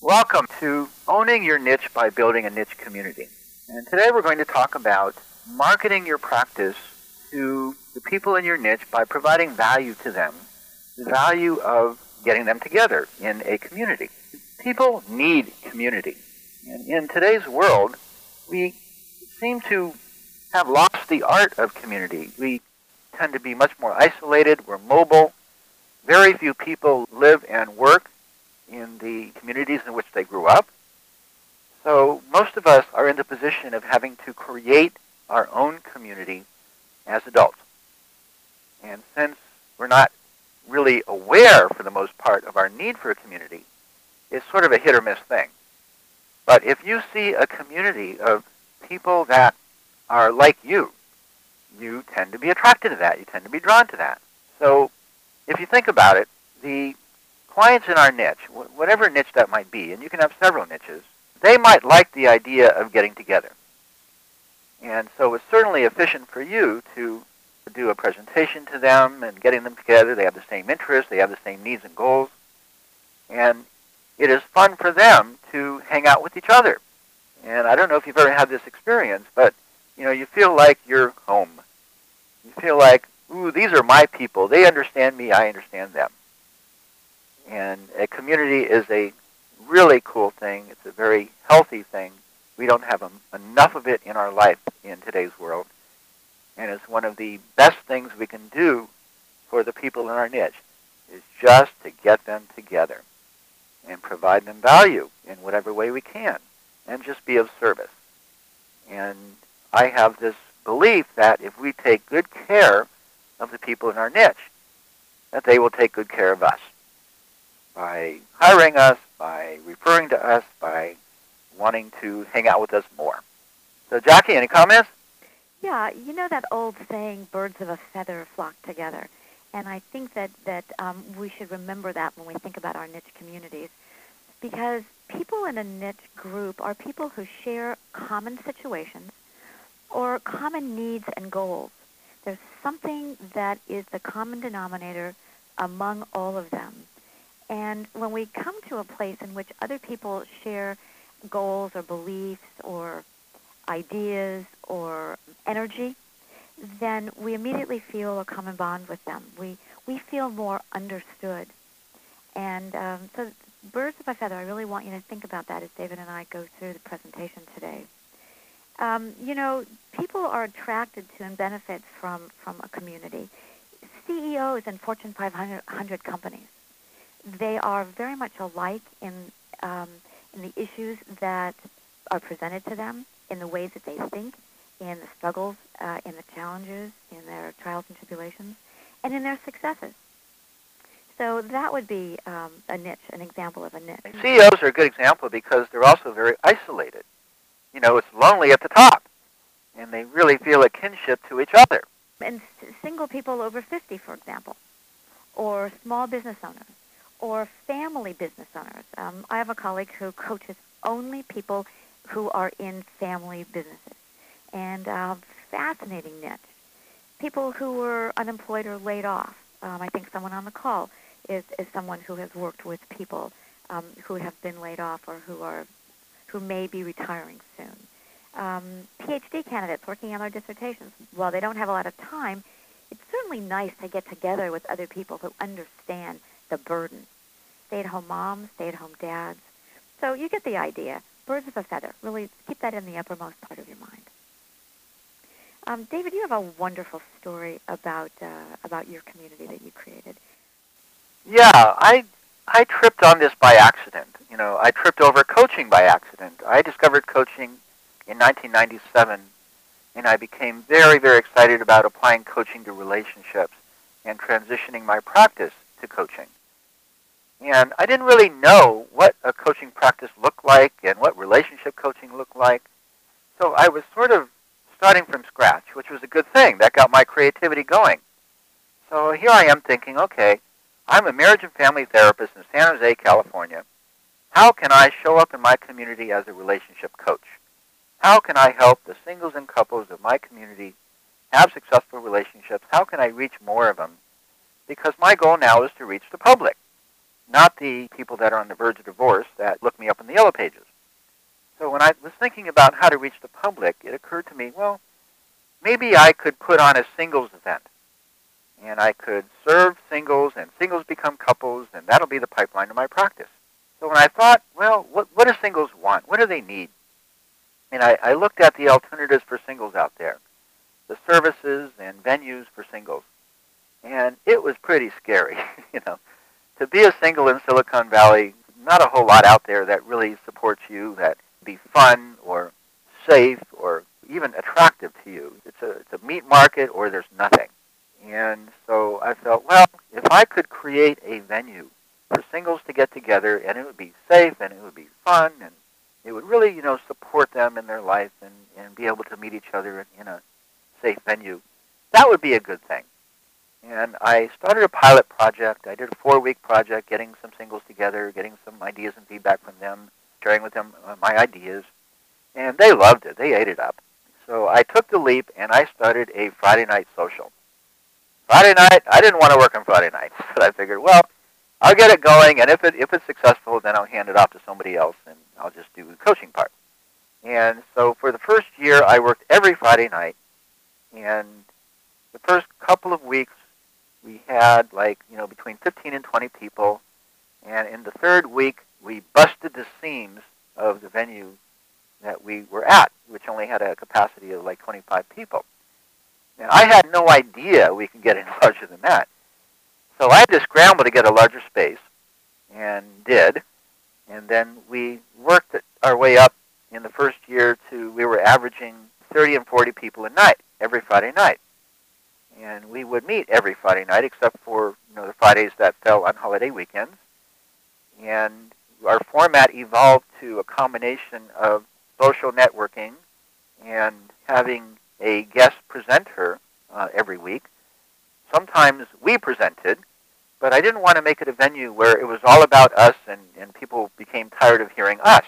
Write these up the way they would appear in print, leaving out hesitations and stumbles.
Welcome to Owning Your Niche by Building a Niche Community. And today we're going to talk about marketing your practice to the people in your niche by providing value to them, the value of getting them together in a community. People need community. And in today's world, we seem to have lost the art of community. We tend to be much more isolated. We're mobile. Very few people live and work in the communities in which they grew up. So most of us are in the position of having to create our own community as adults. And since we're not really aware, for the most part, of our need for a community, it's sort of a hit or miss thing. But if you see a community of people that are like you tend to be attracted to that. You tend to be drawn to that. So if you think about it, the clients in our niche, whatever niche that might be, and you can have several niches, they might like the idea of getting together. And so it's certainly efficient for you to do a presentation to them and getting them together. They have the same interests. They have the same needs and goals. And it is fun for them to hang out with each other. And I don't know if you've ever had this experience, but you feel like you're home. You feel like, ooh, these are my people. They understand me. I understand them. And a community is a really cool thing. It's a very healthy thing. We don't have enough of it in our life in today's world. And it's one of the best things we can do for the people in our niche is just to get them together and provide them value in whatever way we can and just be of service. And I have this belief that if we take good care of the people in our niche, that they will take good care of us by hiring us, by referring to us, by wanting to hang out with us more. So, Jackie, any comments? Yeah, you know that old saying, birds of a feather flock together. And I think that we should remember that when we think about our niche communities, because people in a niche group are people who share common situations or common needs and goals. There's something that is the common denominator among all of them. And when we come to a place in which other people share goals or beliefs or ideas or energy, then we immediately feel a common bond with them. We feel more understood. And so birds of a feather, I really want you to think about that as David and I go through the presentation today. People are attracted to and benefit from a community. CEOs in Fortune 500 companies, they are very much alike in the issues that are presented to them, in the ways that they think, in the struggles, in the challenges, in their trials and tribulations, and in their successes. So that would be a niche, an example of a niche. CEOs are a good example because they're also very isolated. It's lonely at the top, and they really feel a kinship to each other. And single people over 50, for example, or small business owners, or family business owners. I have a colleague who coaches only people who are in family businesses. And fascinating niche. People who were unemployed or laid off. I think someone on the call is someone who has worked with people who have been laid off or who may be retiring soon. PhD candidates working on their dissertations. While they don't have a lot of time, it's certainly nice to get together with other people who understand the burden. Stay-at-home moms, stay-at-home dads. So you get the idea. Birds of a feather. Really keep that in the uppermost part of your mind. David, you have a wonderful story about your community that you created. Yeah, I tripped on this by accident. I tripped over coaching by accident. I discovered coaching in 1997, and I became very, very excited about applying coaching to relationships and transitioning my practice to coaching. And I didn't really know what a coaching practice looked like and what relationship coaching looked like. So I was sort of starting from scratch, which was a good thing. That got my creativity going. So here I am thinking, okay, I'm a marriage and family therapist in San Jose, California. How can I show up in my community as a relationship coach? How can I help the singles and couples of my community have successful relationships? How can I reach more of them? Because my goal now is to reach the public. not the people that are on the verge of divorce that look me up in the Yellow Pages. So when I was thinking about how to reach the public, it occurred to me, well, maybe I could put on a singles event, and I could serve singles, and singles become couples, and that'll be the pipeline to my practice. So when I thought, well, what do singles want? What do they need? And I looked at the alternatives for singles out there, the services and venues for singles, and it was pretty scary. To be a single in Silicon Valley, not a whole lot out there that really supports you, that be fun or safe or even attractive to you. It's a meat market or there's nothing. And so I felt, well, if I could create a venue for singles to get together, and it would be safe and it would be fun and it would really, support them in their life and be able to meet each other in a safe venue, that would be a good thing. And I started a pilot project. I did a 4-week project, getting some singles together, getting some ideas and feedback from them, sharing with them my ideas. And they loved it. They ate it up. So I took the leap, and I started a Friday night social. Friday night, I didn't want to work on Friday nights, but I figured, well, I'll get it going, and if it's successful, then I'll hand it off to somebody else, and I'll just do the coaching part. And so for the first year, I worked every Friday night, and the first couple of weeks, we had between 15 and 20 people, and in the third week, we busted the seams of the venue that we were at, which only had a capacity of 25 people. And I had no idea we could get any larger than that. So I had to scramble to get a larger space, and did. And then we worked our way up in the first year to, we were averaging 30 and 40 people a night, every Friday night. And we would meet every Friday night, except for the Fridays that fell on holiday weekends. And our format evolved to a combination of social networking and having a guest presenter every week. Sometimes we presented, but I didn't want to make it a venue where it was all about us and people became tired of hearing us.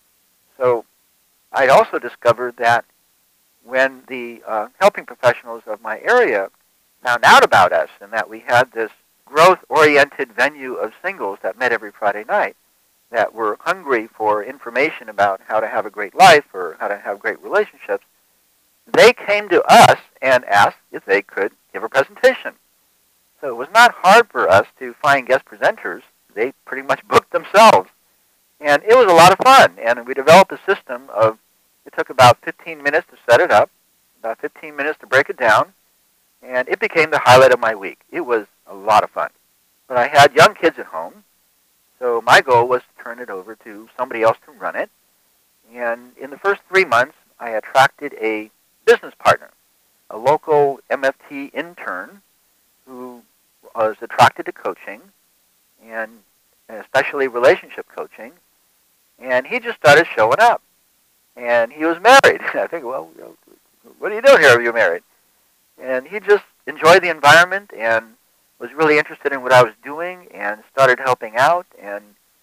So I also discovered that when the helping professionals of my area found out about us and that we had this growth-oriented venue of singles that met every Friday night that were hungry for information about how to have a great life or how to have great relationships, they came to us and asked if they could give a presentation. So it was not hard for us to find guest presenters. They pretty much booked themselves. And it was a lot of fun. And we developed a system of, it took about 15 minutes to set it up, about 15 minutes to break it down, and it became the highlight of my week. It was a lot of fun. But I had young kids at home, so my goal was to turn it over to somebody else to run it. And in the first 3 months, I attracted a business partner, a local MFT intern who was attracted to coaching, and especially relationship coaching, and he just started showing up. And he was married. I think, well, what are you doing here if you're married? And he just enjoyed the environment and was really interested in what I was doing and started helping out. And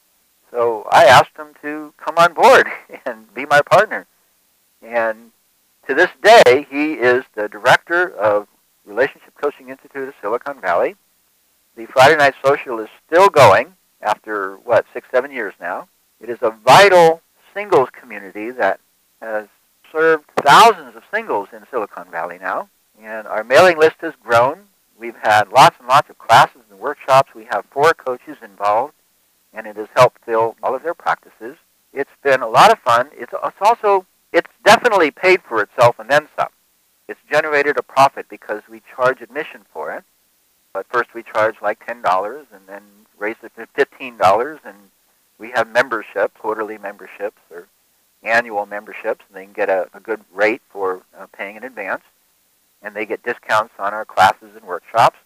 so I asked him to come on board and be my partner. And to this day, he is the director of Relationship Coaching Institute of Silicon Valley. The Friday Night Social is still going after, 6, 7 years now. It is a vital singles community that has served thousands of singles in Silicon Valley now. And our mailing list has grown. We've had lots and lots of classes and workshops. We have 4 coaches involved, and it has helped fill all of their practices. It's been a lot of fun. It's definitely paid for itself and then some. It's generated a profit because we charge admission for it. But first we charge $10 and then raise it to $15, and we have memberships, quarterly memberships or annual memberships, and they can get a good rate for paying in advance. And they get discounts on our classes and workshops.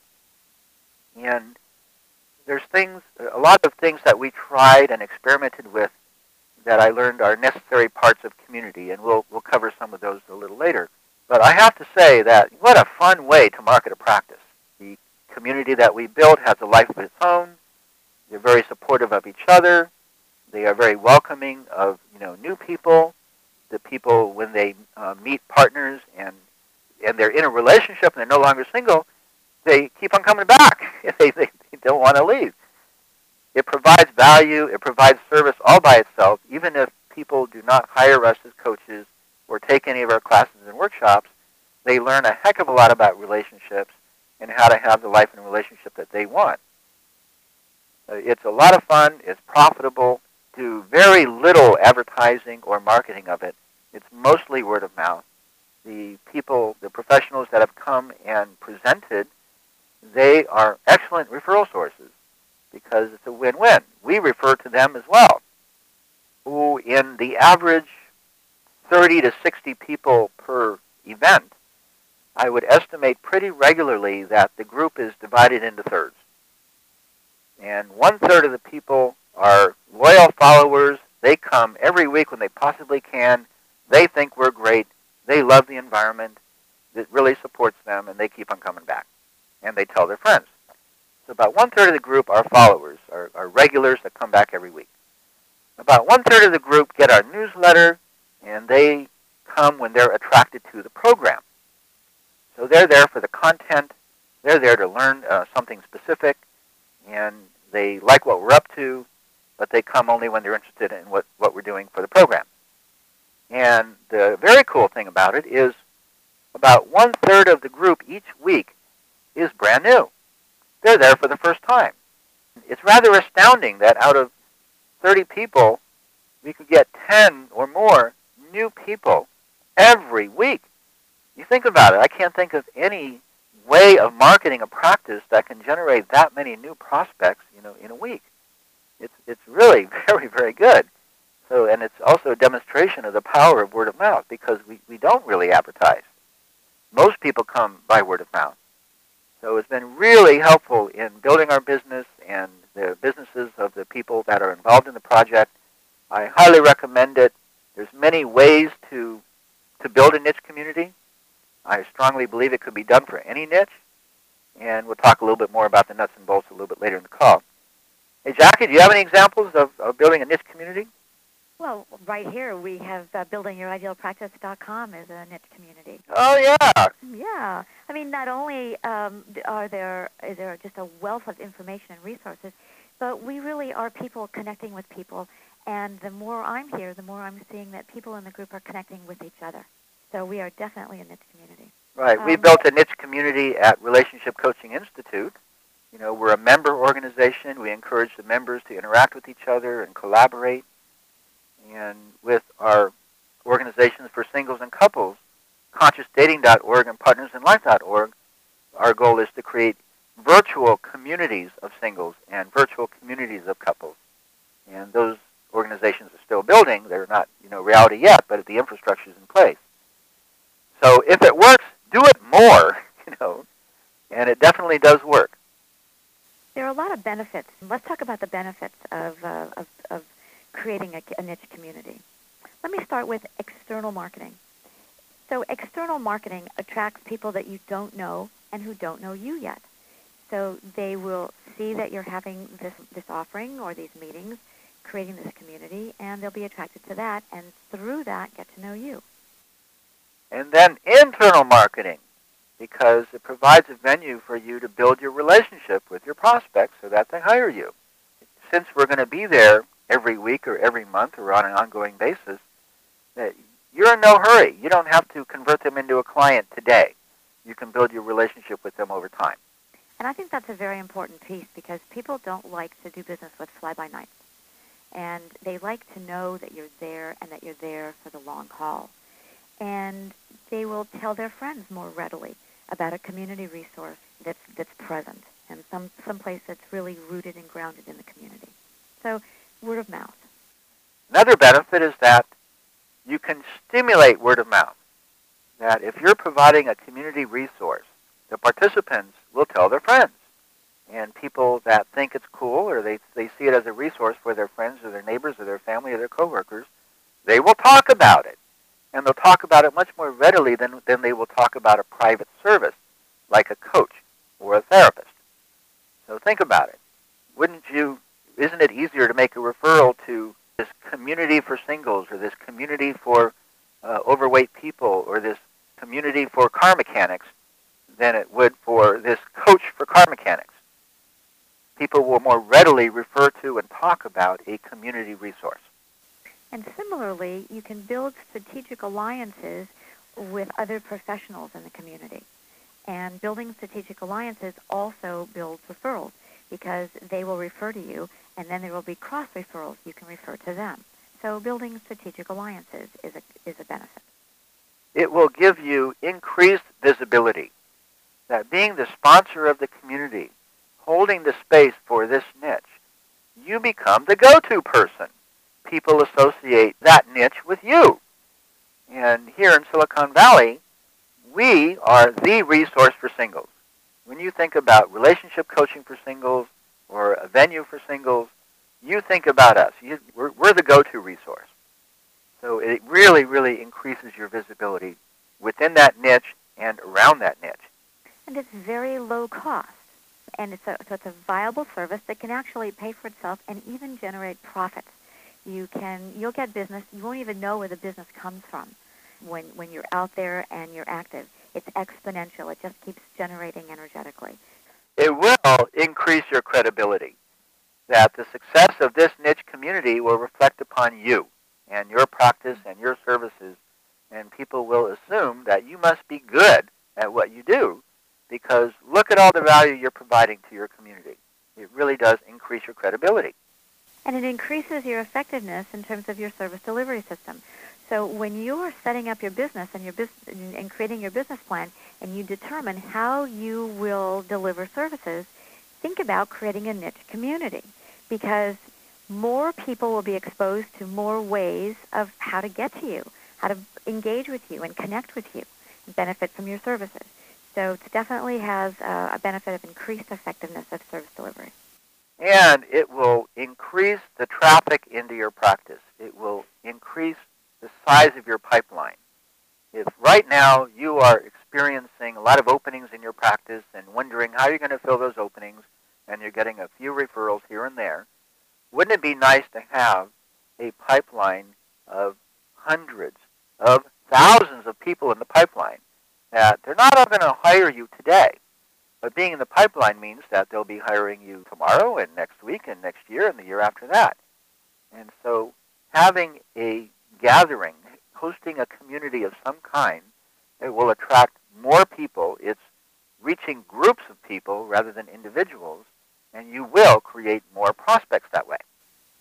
And there's a lot of things that we tried and experimented with that I learned are necessary parts of community, and we'll cover some of those a little later. But I have to say that what a fun way to market a practice. The community that we built has a life of its own. They're very supportive of each other. They are very welcoming of new people. The people, when they meet partners and they're in a relationship and they're no longer single, they keep on coming back. They don't want to leave. it provides value, it provides service all by itself. Even if people do not hire us as coaches or take any of our classes and workshops, they learn a heck of a lot about relationships and how to have the life and relationship that they want. It's a lot of fun. It's profitable. Do very little advertising or marketing of it. It's mostly word of mouth. The people, the professionals that have come and presented, they are excellent referral sources because it's a win-win. We refer to them as well, who in the average 30 to 60 people per event, I would estimate pretty regularly that the group is divided into thirds. And 1/3 of the people are loyal followers. They come every week when they possibly can. They think we're great. They love the environment. It really supports them, and they keep on coming back. And they tell their friends. So about 1/3 of the group are followers, are regulars that come back every week. About 1/3 of the group get our newsletter, and they come when they're attracted to the program. So they're there for the content. They're there to learn something specific, and they like what we're up to, but they come only when they're interested in what we're doing for the program. And the very cool thing about it is about 1/3 of the group each week is brand new. They're there for the first time. It's rather astounding that out of 30 people, we could get 10 or more new people every week. You think about it. I can't think of any way of marketing a practice that can generate that many new prospects, in a week. It's really very, very good. So, and it's also a demonstration of the power of word of mouth because we don't really advertise. Most people come by word of mouth. So it's been really helpful in building our business and the businesses of the people that are involved in the project. I highly recommend it. There's many ways to build a niche community. I strongly believe it could be done for any niche. And we'll talk a little bit more about the nuts and bolts a little bit later in the call. Hey, Jackie, do you have any examples of building a niche community? Well, right here we have buildingyouриdealpractice.com as a niche community. Oh, yeah. Yeah. I mean, not only is there just a wealth of information and resources, but we really are people connecting with people. And the more I'm here, the more I'm seeing that people in the group are connecting with each other. So we are definitely a niche community. Right. We built a niche community at Relationship Coaching Institute. We're a member organization. We encourage the members to interact with each other and collaborate. And with our organizations for singles and couples, ConsciousDating.org and PartnersInLife.org, our goal is to create virtual communities of singles and virtual communities of couples. And those organizations are still building. They're not, reality yet, but the infrastructure is in place. So if it works, do it more, and it definitely does work. There are a lot of benefits. Let's talk about the benefits of creating a niche community. Let me start with external marketing. So external marketing attracts people that you don't know and who don't know you yet. So they will see that you're having this offering or these meetings, creating this community, and they'll be attracted to that, and through that get to know you. And then internal marketing, because it provides a venue for you to build your relationship with your prospects so that they hire you. Since we're going to be there every week or every month or on an ongoing basis, you're in no hurry. You don't have to convert them into a client today. You can build your relationship with them over time. And I think that's a very important piece because people don't like to do business with fly-by-nights. And they like to know that you're there and that you're there for the long haul. And they will tell their friends more readily about a community resource that's present and some place that's really rooted and grounded in the community. So word of mouth. Another benefit is that you can stimulate word of mouth. That if you're providing a community resource, the participants will tell their friends. And people that think it's cool or they see it as a resource for their friends or their neighbors or their family or their coworkers, they will talk about it. And they'll talk about it much more readily than they will talk about a private service, like a coach or a therapist. So think about it. Isn't it easier to make a referral to this community for singles or this community for overweight people or this community for car mechanics than it would for this coach for car mechanics? People will more readily refer to and talk about a community resource. And similarly, you can build strategic alliances with other professionals in the community. And building strategic alliances also builds referrals because they will refer to you, and then there will be cross-referrals. You can refer to them. So building strategic alliances is a benefit. It will give you increased visibility. That being the sponsor of the community, holding the space for this niche, you become the go-to person. People associate that niche with you. And here in Silicon Valley, we are the resource for singles. When you think about relationship coaching for singles or a venue for singles, you think about us. We're the go-to resource. So it really, really increases your visibility within that niche and around that niche. And it's very low cost. And it's a viable service that can actually pay for itself and even generate profits. You'll get business. You won't even know where the business comes from when you're out there and you're active. It's exponential. It just keeps generating energetically. It will increase your credibility. That the success of this niche community will reflect upon you and your practice and your services, and people will assume that you must be good at what you do because look at all the value you're providing to your community. It really does increase your credibility. And it increases your effectiveness in terms of your service delivery system. So when you're setting up your business and creating your business plan and you determine how you will deliver services, think about creating a niche community because more people will be exposed to more ways of how to get to you, how to engage with you and connect with you and benefit from your services. So it definitely has a benefit of increased effectiveness of service delivery. And it will increase the traffic into your practice. It will increase the size of your pipeline. If right now you are experiencing a lot of openings in your practice and wondering how you're going to fill those openings and you're getting a few referrals here and there, wouldn't it be nice to have a pipeline of hundreds of thousands of people in the pipeline that they're not all going to hire you today, but being in the pipeline means that they'll be hiring you tomorrow and next week and next year and the year after that. And so having a gathering, hosting a community of some kind, it will attract more people. It's reaching groups of people rather than individuals, and you will create more prospects that way.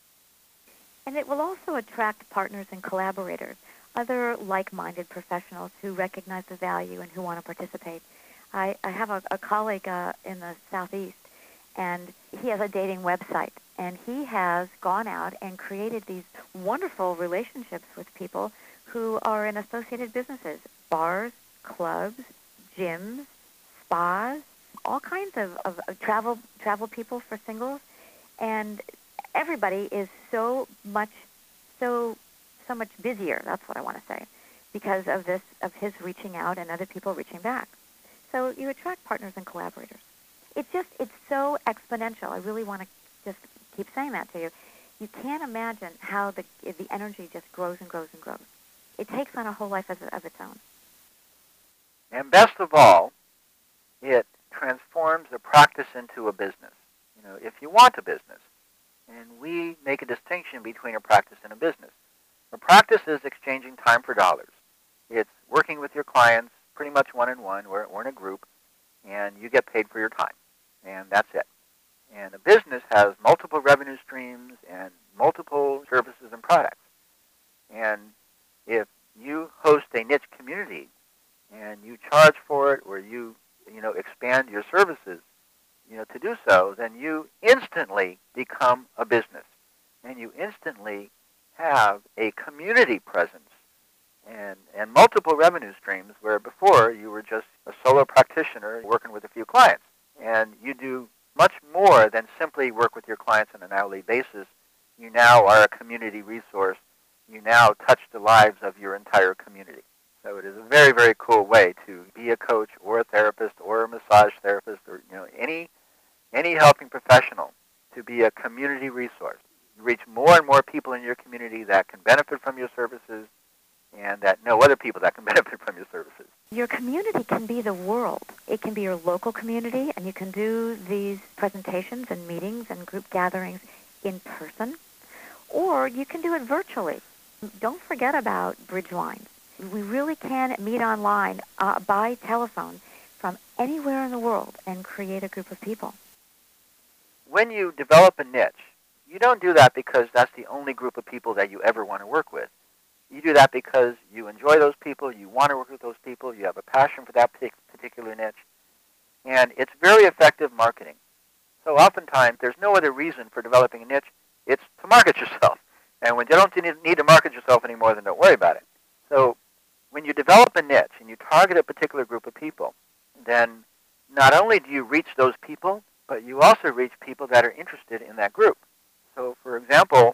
And it will also attract partners and collaborators, other like-minded professionals who recognize the value and who want to participate. I have a colleague in the Southeast, and he has a dating website, and he has gone out and created these wonderful relationships with people who are in associated businesses, bars, clubs, gyms, spas, all kinds of travel people for singles, and everybody is so much busier. That's what I want to say, because of his reaching out and other people reaching back. So you attract partners and collaborators. It's so exponential. I really want to just keep saying that to you. You can't imagine how the energy just grows and grows and grows. It takes on a whole life of its own. And best of all, it transforms a practice into a business. You know, if you want a business, and we make a distinction between a practice and a business. A practice is exchanging time for dollars. It's working with your clients pretty much one-on-one or in a group, and you get paid for your time, and that's it. And a business has multiple revenue streams and multiple services and products. And if you host a niche community and you charge for it or you expand your services, to do so, then you instantly become a business, and you instantly have a community presence and multiple revenue streams where before you were just a solo practitioner working with a few clients. And you do much more than simply work with your clients on an hourly basis. You now are a community resource. You now touch the lives of your entire community. So it is a very, very cool way to be a coach or a therapist or a massage therapist or any helping professional to be a community resource. You reach more and more people in your community that can benefit from your services and that know other people that can benefit from your services. Your community can be the world. It can be your local community, and you can do these presentations and meetings and group gatherings in person, or you can do it virtually. Don't forget about bridge lines. We really can meet online by telephone from anywhere in the world and create a group of people. When you develop a niche, you don't do that because that's the only group of people that you ever want to work with. You do that because you enjoy those people, you want to work with those people, you have a passion for that particular niche, and it's very effective marketing. So oftentimes, there's no other reason for developing a niche. It's to market yourself. And when you don't need to market yourself anymore, then don't worry about it. So when you develop a niche and you target a particular group of people, then not only do you reach those people, but you also reach people that are interested in that group. So, for example,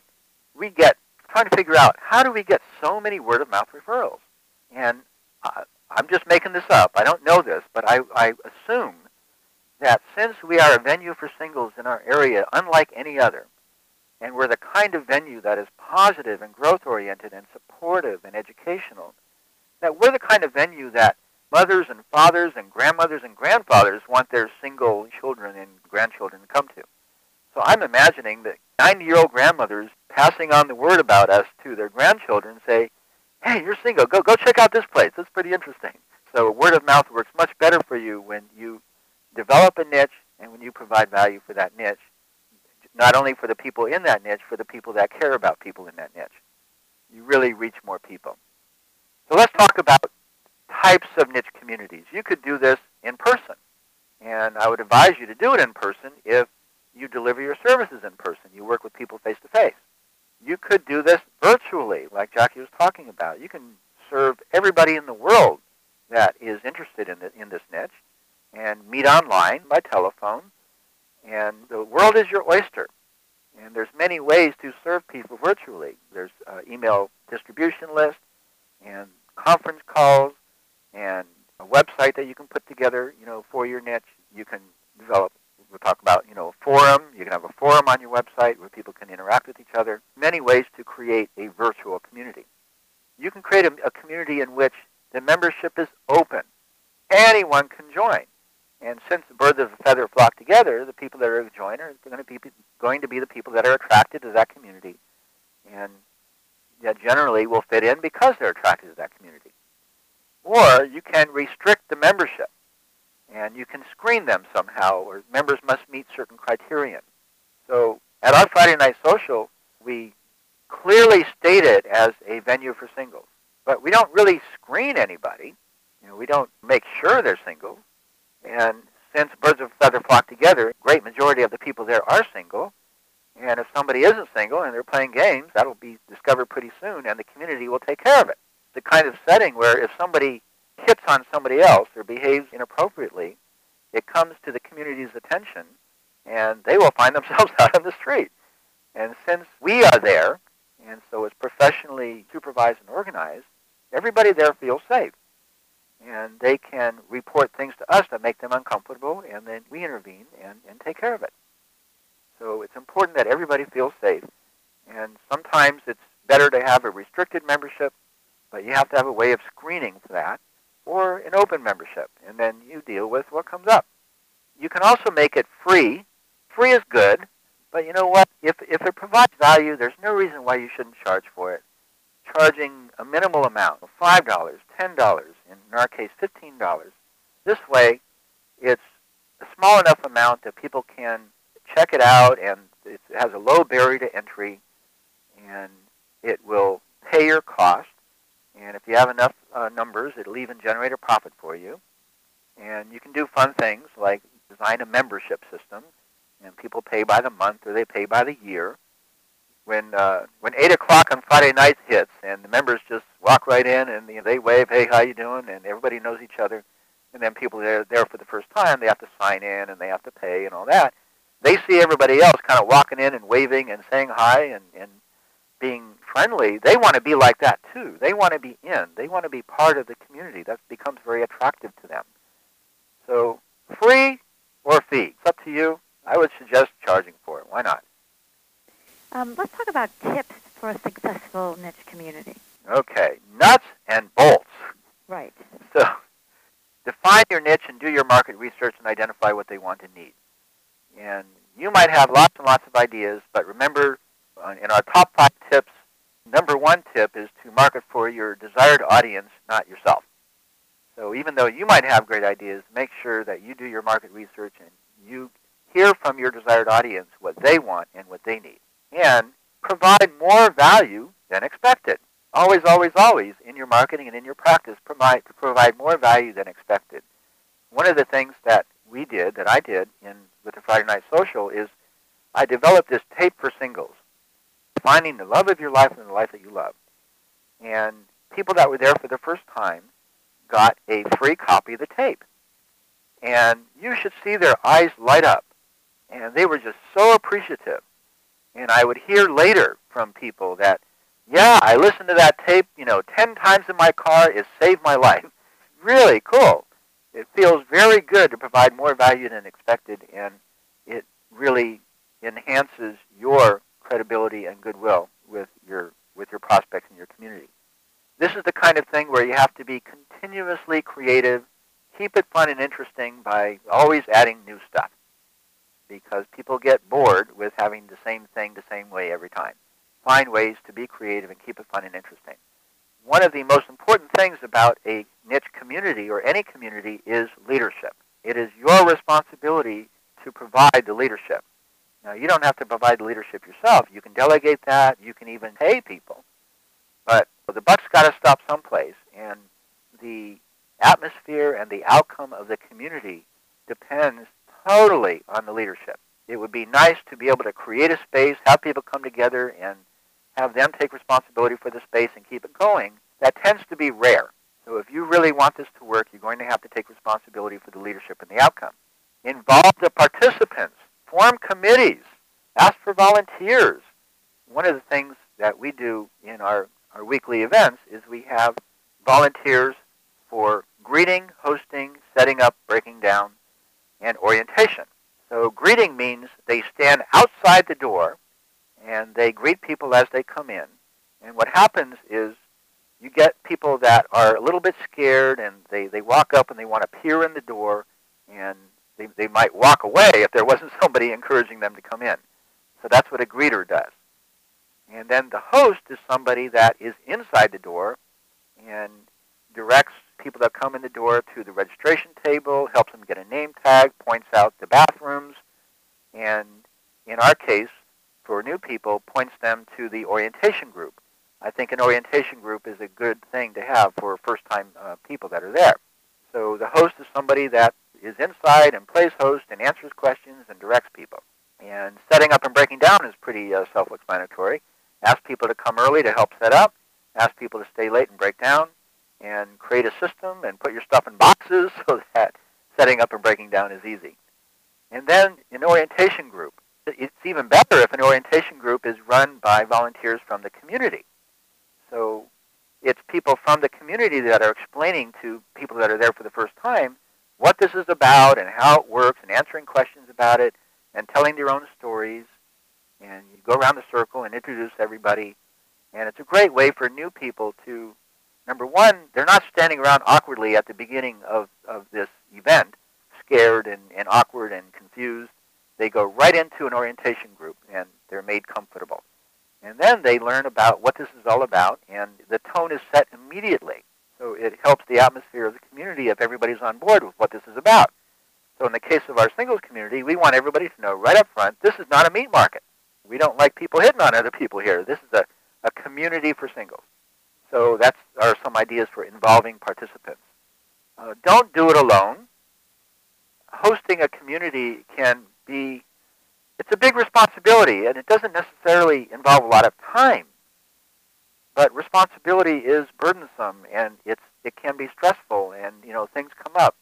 trying to figure out how do we get so many word-of-mouth referrals. And I'm just making this up. I don't know this, but I assume that since we are a venue for singles in our area unlike any other, and we're the kind of venue that is positive and growth-oriented and supportive and educational, that we're the kind of venue that mothers and fathers and grandmothers and grandfathers want their single children and grandchildren to come to. So I'm imagining that 90-year-old grandmothers passing on the word about us to their grandchildren say, hey, you're single, go check out this place. It's pretty interesting. So word of mouth works much better for you when you develop a niche and when you provide value for that niche, not only for the people in that niche, for the people that care about people in that niche. You really reach more people. So let's talk about types of niche communities. You could do this in person, and I would advise you to do it in person if you deliver your services in person. You work with people face-to-face. You could do this virtually, like Jackie was talking about. You can serve everybody in the world that is interested in this niche and meet online by telephone. And the world is your oyster. And there's many ways to serve people virtually. There's email distribution list and conference calls and a website that you can put together, for your niche. You can develop, we'll talk about, a forum. You can have a forum on your website where people can interact with each other. Many ways to create a virtual community. You can create a community in which the membership is open. Anyone can join. And since the birds of a feather flock together, the people that are going to join are going to be the people that are attracted to that community, and that generally will fit in because they're attracted to that community. Or you can restrict the membership, and you can screen them somehow, or members must meet certain criterion. So at our Friday Night Social, we clearly state it as a venue for singles, but we don't really screen anybody. We don't make sure they're single. And since birds of a feather flock together, a great majority of the people there are single. And if somebody isn't single and they're playing games, that'll be discovered pretty soon, and the community will take care of it. The kind of setting where if somebody hits on somebody else or behaves inappropriately, it comes to the community's attention, and they will find themselves out on the street. And since we are there, and so it's professionally supervised and organized, everybody there feels safe. And they can report things to us that make them uncomfortable, and then we intervene and take care of it. So it's important that everybody feels safe. And sometimes it's better to have a restricted membership, but you have to have a way of screening for that, or an open membership, and then you deal with what comes up. You can also make it free. Free is good, but you know what? If it provides value, there's no reason why you shouldn't charge for it. Charging a minimal amount, $5, $10, in our case, $15. This way, it's a small enough amount that people can check it out, and it has a low barrier to entry, and it will pay your cost. And if you have enough numbers, it'll even generate a profit for you. And you can do fun things like design a membership system, and people pay by the month or they pay by the year. When 8 o'clock on Friday night hits and the members just walk right in and they wave, hey, how you doing? And everybody knows each other. And then people that are there for the first time, they have to sign in and they have to pay and all that. They see everybody else kind of walking in and waving and saying hi and being friendly. They want to be like that too. They want to be in. They want to be part of the community. That becomes very attractive to them. So free or fee, it's up to you. I would suggest charging for it. Why not? Let's talk about tips for a successful niche community. Okay, nuts and bolts. Right. So find your niche and do your market research and identify what they want and need. And you might have lots and lots of ideas, but remember, in our top 5 tips, number 1 tip is to market for your desired audience, not yourself. So even though you might have great ideas, make sure that you do your market research and you hear from your desired audience what they want and what they need. And provide more value than expected. Always, always, always, in your marketing and in your practice, provide more value than expected. One of the things that I did with the Friday Night Social is I developed this tape for singles, finding the love of your life and the life that you love. And people that were there for the first time got a free copy of the tape. And you should see their eyes light up. And they were just so appreciative. And I would hear later from people that, yeah, I listened to that tape, 10 times in my car. It saved my life. Really cool. It feels very good to provide more value than expected, and it really enhances your credibility and goodwill with your prospects in your community. This is the kind of thing where you have to be continuously creative, keep it fun and interesting by always adding new stuff, because people get bored with having the same thing the same way every time. Find ways to be creative and keep it fun and interesting. One of the most important things about a niche community or any community is leadership. It is your responsibility to provide the leadership. Now, you don't have to provide the leadership yourself. You can delegate that. You can even pay people. But the buck's got to stop someplace, and the atmosphere and the outcome of the community depends totally on the leadership. It would be nice to be able to create a space, have people come together, and have them take responsibility for the space and keep it going. That tends to be rare. So if you really want this to work, you're going to have to take responsibility for the leadership and the outcome. Involve the participants. Form committees. Ask for volunteers. One of the things that we do in our weekly events is we have volunteers for greeting, hosting, setting up, breaking down, and orientation. So greeting means they stand outside the door and they greet people as they come in. And what happens is you get people that are a little bit scared, and they walk up and they want to peer in the door, and they might walk away if there wasn't somebody encouraging them to come in. So that's what a greeter does. And then the host is somebody that is inside the door and directs people that come in the door to the registration table, helps them get a name tag, points out the bathrooms, and in our case, for new people, points them to the orientation group. I think an orientation group is a good thing to have for first-time people that are there. So the host is somebody that is inside and plays host and answers questions and directs people. And setting up and breaking down is pretty self-explanatory. Ask people to come early to help set up, ask people to stay late and break down, and create a system and put your stuff in boxes so that setting up and breaking down is easy. And then an orientation group. It's even better if an orientation group is run by volunteers from the community. So it's people from the community that are explaining to people that are there for the first time what this is about and how it works, and answering questions about it and telling their own stories. And you go around the circle and introduce everybody. And it's a great way for new people to, number one, they're not standing around awkwardly at the beginning of this event, scared and awkward and confused. They go right into an orientation group, and they're made comfortable. And then they learn about what this is all about, and the tone is set immediately. So it helps the atmosphere of the community if everybody's on board with what this is about. So in the case of our singles community, we want everybody to know right up front, this is not a meat market. We don't like people hitting on other people here. This is a community for singles. So that's are some ideas for involving participants. Don't do it alone. Hosting a community can be, it's a big responsibility, and it doesn't necessarily involve a lot of time. But responsibility is burdensome, and it can be stressful, and things come up,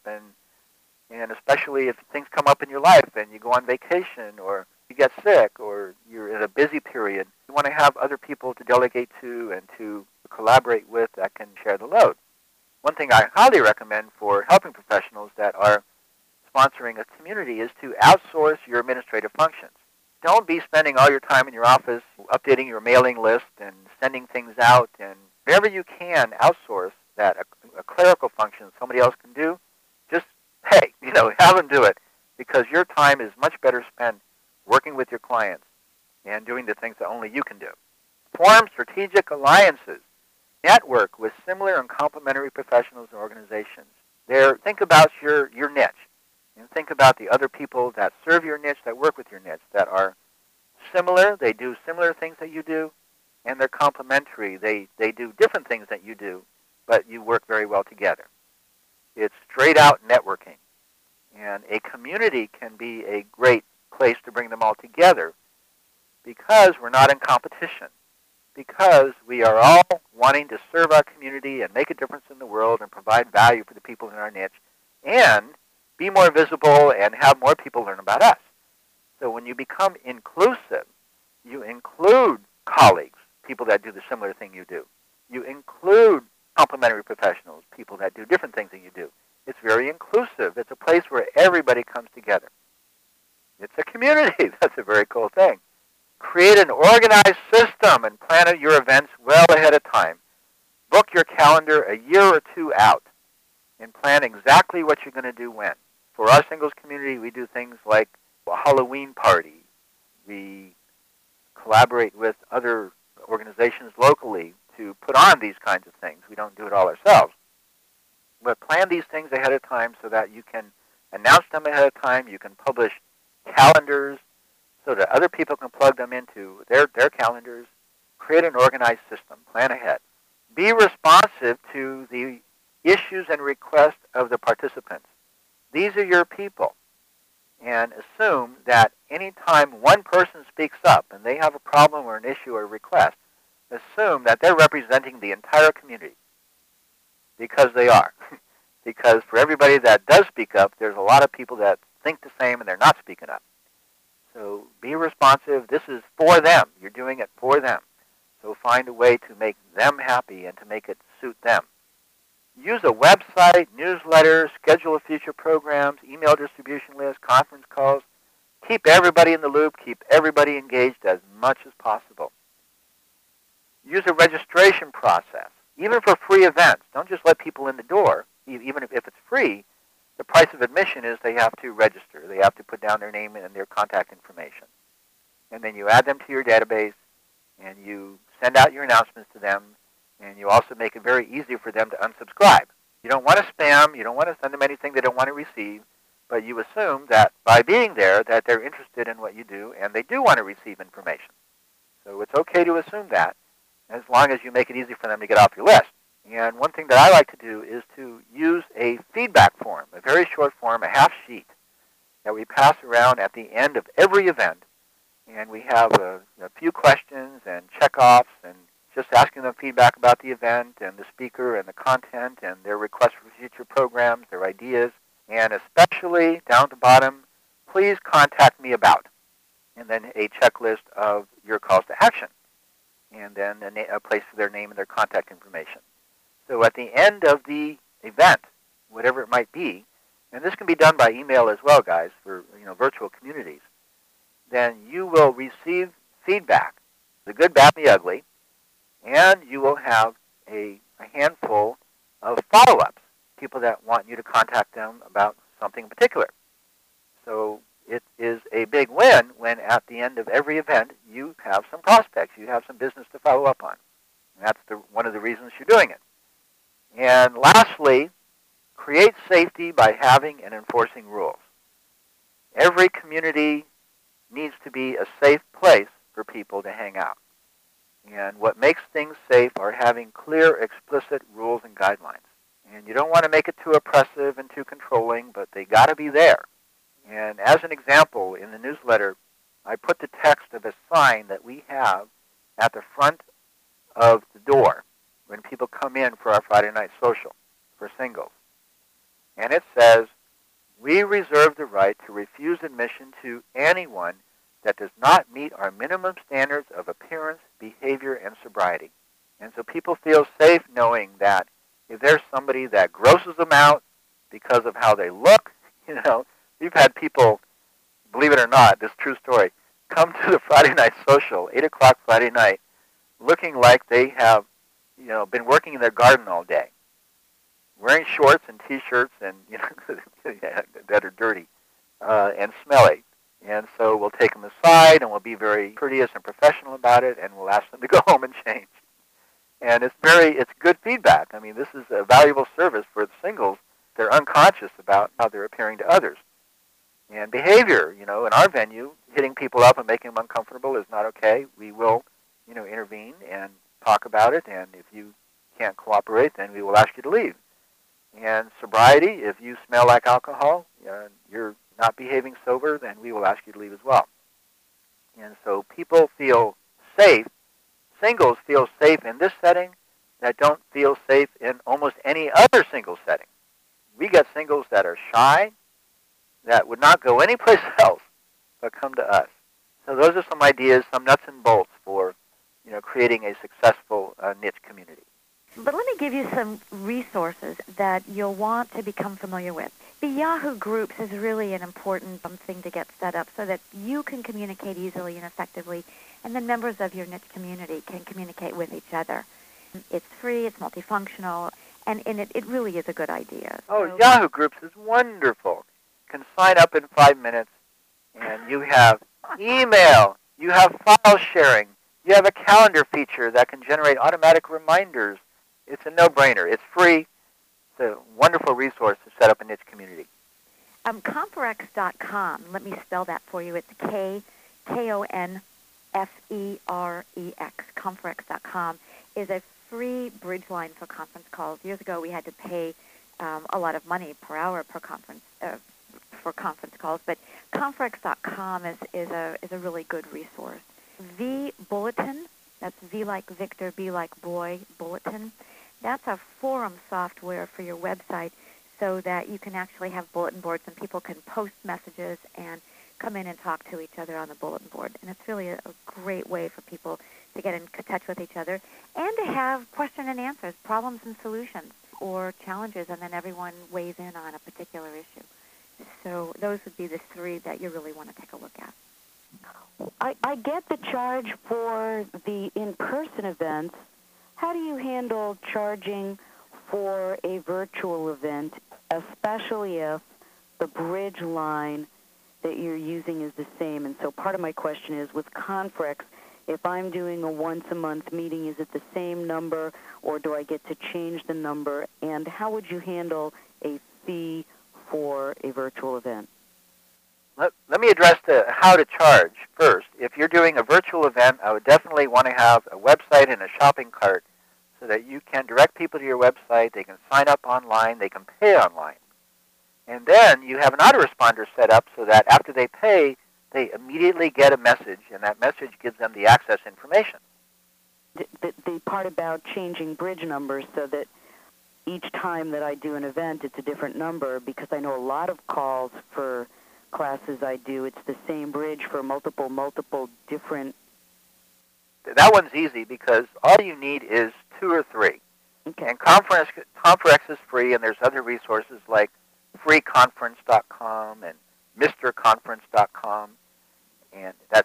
and especially if things come up in your life and you go on vacation or you get sick or you're in a busy period, you want to have other people to delegate to and to collaborate with that can share the load. One thing I highly recommend for helping professionals that are sponsoring a community is to outsource your administrative functions. Don't be spending all your time in your office updating your mailing list and sending things out, and wherever you can outsource that, a clerical function somebody else can do, just hey, have them do it, because your time is much better spent working with your clients and doing the things that only you can do. Form strategic alliances. Network with similar and complementary professionals and organizations. Think about your niche, and think about the other people that serve your niche, that work with your niche, that are similar. They do similar things that you do, and they're complementary. They do different things that you do, but you work very well together. It's straight out networking. And a community can be a great place to bring them all together because we're not in competition, because we are all wanting to serve our community and make a difference in the world and provide value for the people in our niche and be more visible and have more people learn about us. So when you become inclusive, you include colleagues, people that do the similar thing you do. You include complementary professionals, people that do different things than you do. It's very inclusive. It's a place where everybody comes together. It's a community. That's a very cool thing. Create an organized system and plan out your events well ahead of time. Book your calendar a year or two out and plan exactly what you're going to do when. For our singles community, we do things like a Halloween party. We collaborate with other organizations locally to put on these kinds of things. We don't do it all ourselves. But plan these things ahead of time so that you can announce them ahead of time. You can publish calendars so that other people can plug them into their calendars. Create an organized system. Plan ahead. Be responsive to the issues and requests of the participants. These are your people. And assume that any time one person speaks up and they have a problem or an issue or a request, assume that they're representing the entire community, because they are. Because for everybody that does speak up, there's a lot of people that think the same and they're not speaking up. So be responsive. This is for them. You're doing it for them. So find a way to make them happy and to make it suit them. Use a website, newsletter, schedule of future programs, email distribution list, conference calls. Keep everybody in the loop. Keep everybody engaged as much as possible. Use a registration process, even for free events. Don't just let people in the door. Even if it's free, the price of admission is they have to register. They have to put down their name and their contact information. And then you add them to your database, and you send out your announcements to them, and you also make it very easy for them to unsubscribe. You don't want to spam. You don't want to send them anything they don't want to receive, but you assume that by being there that they're interested in what you do, and they do want to receive information. So it's okay to assume that, as long as you make it easy for them to get off your list. And one thing that I like to do is to use a feedback form, a very short form, a half sheet, that we pass around at the end of every event. And we have a few questions and check-offs and just asking them feedback about the event and the speaker and the content and their requests for future programs, their ideas, and especially down at the bottom, please contact me about, and then a checklist of your calls to action, and then a place for their name and their contact information. So at the end of the event, whatever it might be, and this can be done by email as well, guys, for virtual communities, then you will receive feedback, the good, bad, and the ugly, and you will have a handful of follow-ups, people that want you to contact them about something in particular. So it is a big win when at the end of every event you have some prospects, you have some business to follow up on. And that's one of the reasons you're doing it. And lastly, create safety by having and enforcing rules. Every community needs to be a safe place for people to hang out. And what makes things safe are having clear, explicit rules and guidelines. And you don't want to make it too oppressive and too controlling, but they got to be there. And as an example, in the newsletter, I put the text of a sign that we have at the front of the door when people come in for our Friday night social for singles. And it says, "We reserve the right to refuse admission to anyone that does not meet our minimum standards of appearance, behavior, and sobriety." And so people feel safe knowing that if there's somebody that grosses them out because of how they look, we've had people, believe it or not, this true story, come to the Friday night social, 8 o'clock Friday night, looking like they have, been working in their garden all day, wearing shorts and T-shirts and that are dirty and smelly. And so we'll take them aside and we'll be very courteous and professional about it, and we'll ask them to go home and change. And it's good feedback. I mean, this is a valuable service for the singles. They're unconscious about how they're appearing to others. And behavior, in our venue, hitting people up and making them uncomfortable is not okay. We will, intervene and talk about it, and if you can't cooperate, then we will ask you to leave. And sobriety, if you smell like alcohol, you're not behaving sober, then we will ask you to leave as well. And so people feel safe. Singles feel safe in this setting that don't feel safe in almost any other single setting. We get singles that are shy, that would not go anyplace else but come to us. So those are some ideas, some nuts and bolts for creating a successful niche community. But let me give you some resources that you'll want to become familiar with. The Yahoo Groups is really an important thing to get set up so that you can communicate easily and effectively, and then members of your niche community can communicate with each other. It's free, it's multifunctional, and it really is a good idea. Oh, so Yahoo Groups is wonderful. You can sign up in 5 minutes, and you have email, you have file sharing, you have a calendar feature that can generate automatic reminders. It's a no-brainer. It's free. It's a wonderful resource to set up a niche community. Konferex.com, let me spell that for you. It's Konferex. Konferex.com is a free bridge line for conference calls. Years ago, we had to pay a lot of money per hour per conference for conference calls, but Konferex.com is a really good resource. vBulletin, that's V like Victor, B like boy, Bulletin. That's a forum software for your website so that you can actually have bulletin boards and people can post messages and come in and talk to each other on the bulletin board. And it's really a great way for people to get in touch with each other and to have question and answers, problems and solutions, or challenges, and then everyone weighs in on a particular issue. So those would be the three that you really want to take a look at. I get the charge for the in-person events. How do you handle charging for a virtual event, especially if the bridge line that you're using is the same? And so part of my question is, with Konferex, if I'm doing a once-a-month meeting, is it the same number, or do I get to change the number? And how would you handle a fee for a virtual event? Let me address how to charge first. If you're doing a virtual event, I would definitely want to have a website and a shopping cart so that you can direct people to your website, they can sign up online, they can pay online. And then you have an autoresponder set up so that after they pay, they immediately get a message, and that message gives them the access information. The part about changing bridge numbers so that each time that I do an event, it's a different number, because I know a lot of calls for classes I do, it's the same bridge for multiple different. That one's easy because all you need is 2 or 3. Okay. And Konferex is free, and there's other resources like freeconference.com and mrconference.com, and that's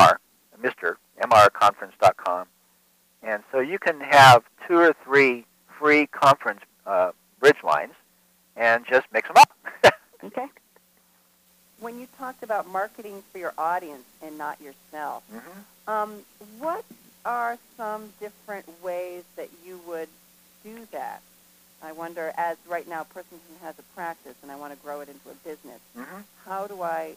mrconference.com. And so you can have 2 or 3 free conference bridge lines and just mix them up. Okay. When you talked about marketing for your audience and not yourself, what are some different ways that you would do that? I wonder, as right now a person who has a practice and I want to grow it into a business, how do I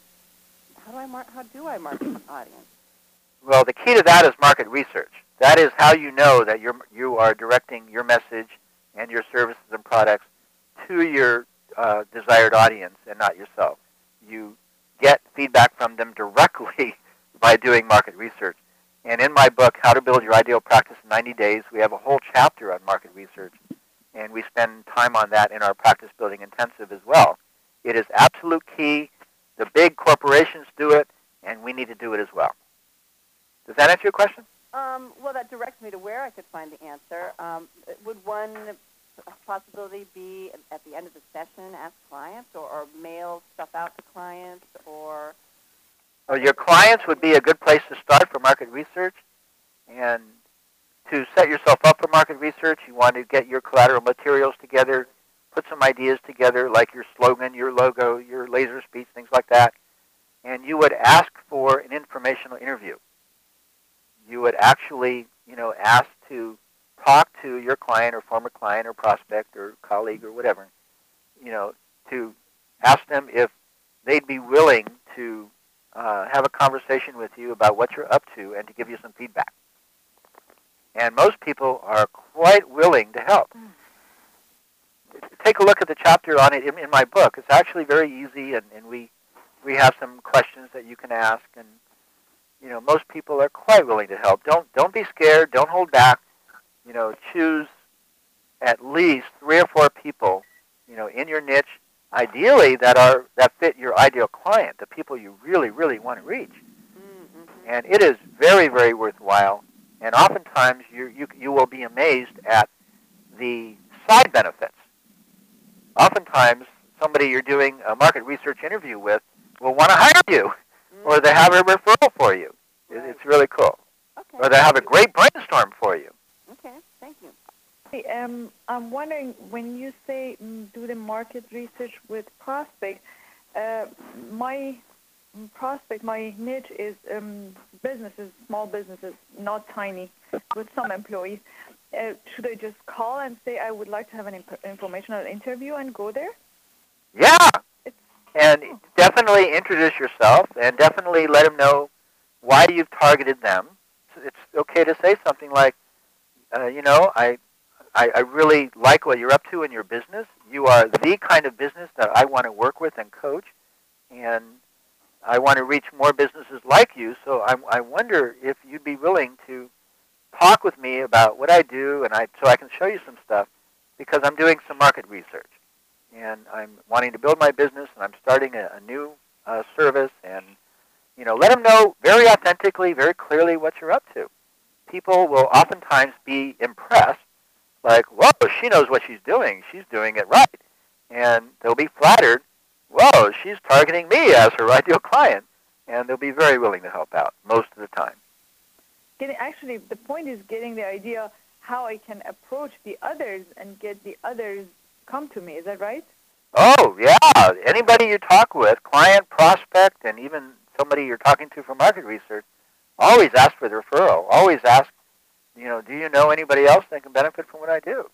market an audience? Well, the key to that is market research. That is how you know that you are directing your message and your services and products to your desired audience and not yourself. You get feedback from them directly by doing market research. And in my book, How to Build Your Ideal Practice in 90 Days, we have a whole chapter on market research, and we spend time on that in our practice building intensive as well. It is absolute key. The big corporations do it, and we need to do it as well. Does that answer your question? Well, that directs me to where I could find the answer. Would one possibility be at the end of the session, ask clients, or mail stuff out to clients, or? Well, your clients would be a good place to start for market research. And to set yourself up for market research, you want to get your collateral materials together, put some ideas together, like your slogan, your logo, your laser speech, things like that, and you would ask for an informational interview. You would actually, ask to talk to your client or former client or prospect or colleague or whatever, to ask them if they'd be willing to have a conversation with you about what you're up to and to give you some feedback. And most people are quite willing to help. Take a look at the chapter on it in my book. It's actually very easy, and we have some questions that you can ask, and most people are quite willing to help. Don't be scared. Don't hold back. Choose at least 3 or 4 people, in your niche, ideally that fit your ideal client, the people you really, really want to reach. Mm-hmm. And it is very, very worthwhile. And oftentimes you will be amazed at the side benefits. Oftentimes, somebody you're doing a market research interview with will want to hire you, or they have a referral for you. Right. It's really cool. Okay. Or they have a great brainstorm for you. Okay, thank you. Hey, I'm wondering, when you say do the market research with prospect, my niche is businesses, small businesses, not tiny, with some employees. Should I just call and say I would like to have an informational interview and go there? Yeah, and definitely introduce yourself, and definitely let them know why you've targeted them. It's okay to say something like, I really like what you're up to in your business. You are the kind of business that I want to work with and coach, and I want to reach more businesses like you, so I wonder if you'd be willing to talk with me about what I do, and so I can show you some stuff, because I'm doing some market research, and I'm wanting to build my business, and I'm starting a new service, and let them know very authentically, very clearly what you're up to. People will oftentimes be impressed, like, whoa, she knows what she's doing. She's doing it right. And they'll be flattered, whoa, she's targeting me as her ideal client. And they'll be very willing to help out most of the time. Actually, the point is getting the idea how I can approach the others and get the others come to me. Is that right? Oh, yeah. Anybody you talk with, client, prospect, and even somebody you're talking to for market research, always ask for the referral. Always ask, do you know anybody else that can benefit from what I do?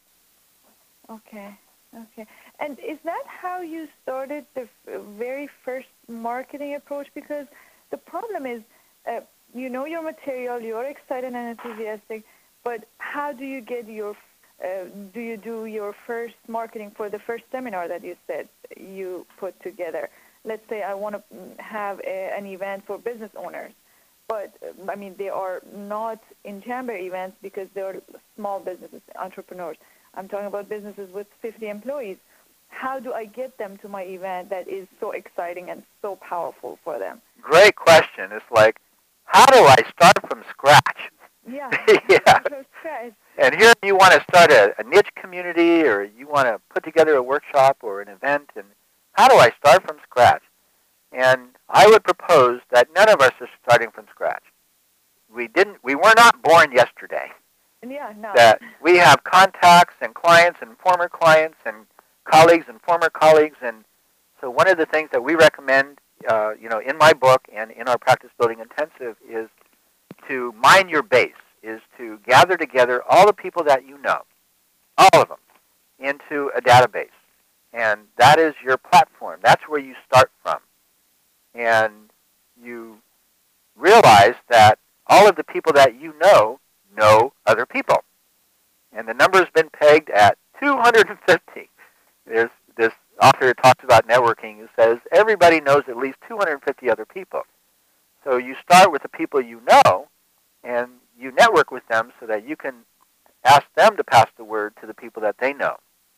Okay. And is that how you started the very first marketing approach? Because the problem is, you know your material, you're excited and enthusiastic, but how do you get do you do your first marketing for the first seminar that you said you put together? Let's say I want to have an event for business owners, but they are not in chamber events because they are small businesses, entrepreneurs. I'm talking about businesses with 50 employees. How do I get them to my event that is so exciting and so powerful for them? Great question. It's like, how do I start from scratch? Yeah. Yeah. From scratch. And here you want to start a niche community, or you want to put together a workshop or an event, and how do I start from scratch? And I would propose that none of us are starting from scratch. We were not born yesterday. Yeah, no. That we have contacts and clients and former clients and colleagues and former colleagues, and so one of the things that we recommend, in my book and in our Practice Building Intensive is to mine your base, is to gather together all the people that you know, all of them, into a database. And that is your platform. That's where you start from. And you realize that all of the people that you know other people. And the number's been pegged at 250. There's this author who talks about networking who says everybody knows at least 250 other people. So you start with the people you know, and you network with them so that you can ask them to pass the word to the people that they know.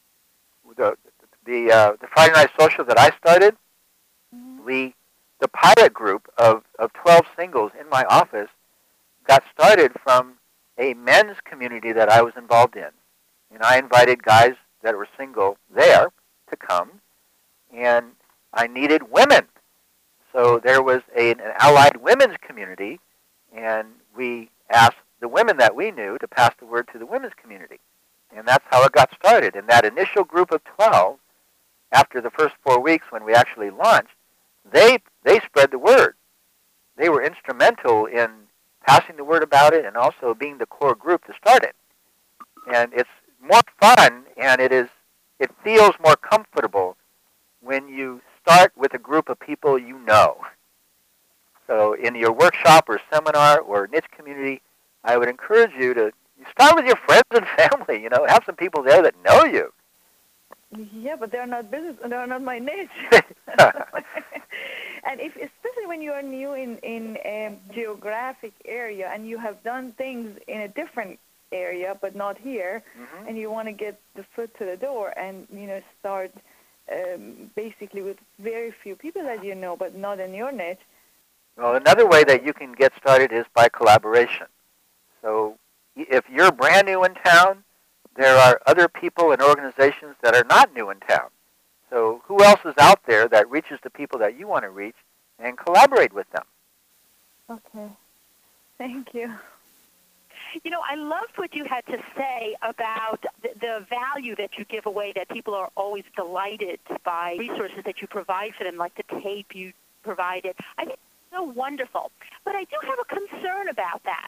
The Friday Night Social that I started, the pilot group of 12 singles in my office got started from a men's community that I was involved in. And I invited guys that were single there to come, and I needed women. So there was an allied women's community, and we asked the women that we knew to pass the word to the women's community. And that's how it got started. And that initial group of 12 after the first 4 weeks when we actually launched, they spread the word. They were instrumental in passing the word about it and also being the core group to start it. And it's more fun, and it feels more comfortable when you start with a group of people you know. So in your workshop or seminar or niche community, I would encourage you to start with your friends and family. Have some people there that know you. Yeah, but they're not my niche. And especially when you are new in a geographic area and you have done things in a different area but not here, and you want to get the foot to the door and start basically with very few people that you know but not in your niche. Well, another way that you can get started is by collaboration. So if you're brand new in town, there are other people and organizations that are not new in town. So who else is out there that reaches the people that you want to reach, and collaborate with them? Okay. Thank you. I loved what you had to say about the value that you give away, that people are always delighted by resources that you provide for them, like the tape you provided. I think it's so wonderful. But I do have a concern about that.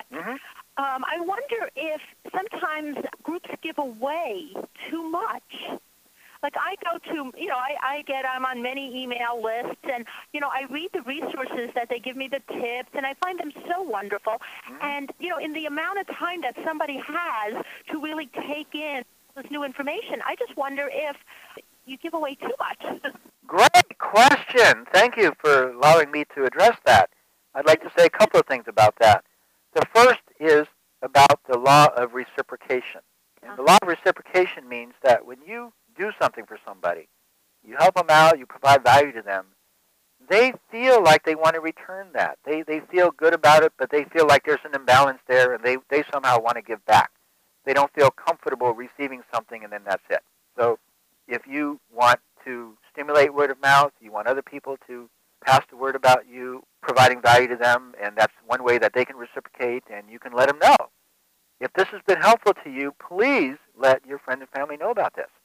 I wonder if sometimes groups give away too much. Like I go to, I'm on many email lists, and, I read the resources that they give me, the tips, and I find them so wonderful. And, in the amount of time that somebody has to really take in this new information, I just wonder if you give away too much. Great question. Thank you for allowing me to address that. I'd like to say a couple of things about that. The first is about the law of reciprocation. And the law of reciprocation means that when you do something for somebody, you help them out, you provide value to them, they feel like they want to return that. They feel good about it, but they feel like there's an imbalance there, and they somehow want to give back. They don't feel comfortable receiving something, and then that's it. So if you want to stimulate word of mouth, you want other people to pass the word about you, providing value to them, and that's one way that they can reciprocate, and you can let them know. If this has been helpful to you, please let your friend and family know about this.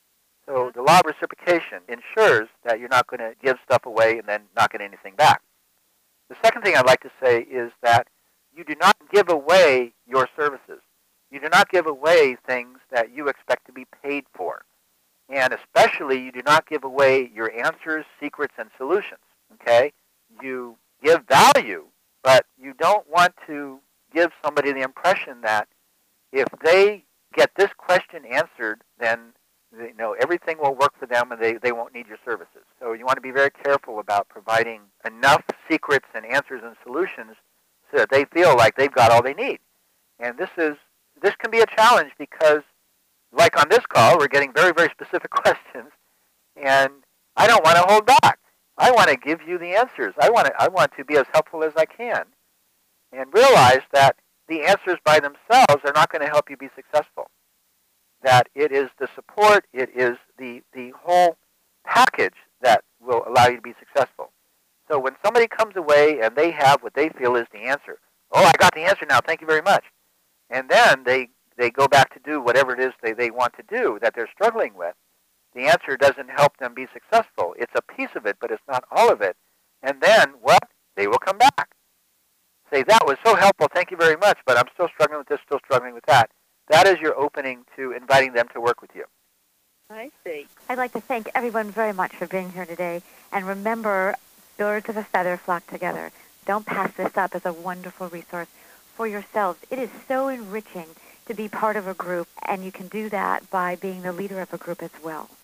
So the law of reciprocation ensures that you're not going to give stuff away and then not get anything back. The second thing I'd like to say is that you do not give away your services. You do not give away things that you expect to be paid for. And especially, you do not give away your answers, secrets, and solutions. Okay? You give value, but you don't want to give somebody the impression that if they get this question answered, then everything will work for them and they won't need your services. So you want to be very careful about providing enough secrets and answers and solutions so that they feel like they've got all they need. And this can be a challenge because, like on this call, we're getting very, very specific questions, and I don't want to hold back. I want to give you the answers. I want to be as helpful as I can, and realize that the answers by themselves are not going to help you be successful. That it is the support, it is the whole package that will allow you to be successful. So when somebody comes away and they have what they feel is the answer, oh, I got the answer now, thank you very much. And then they go back to do whatever it is they want to do that they're struggling with. The answer doesn't help them be successful. It's a piece of it, but it's not all of it. And then, what? They will come back. Say, that was so helpful, thank you very much, but I'm still struggling with this, still struggling with that. That is your opening to inviting them to work with you. I see. I'd like to thank everyone very much for being here today. And remember, birds of a feather flock together. Don't pass this up as a wonderful resource for yourselves. It is so enriching to be part of a group, and you can do that by being the leader of a group as well.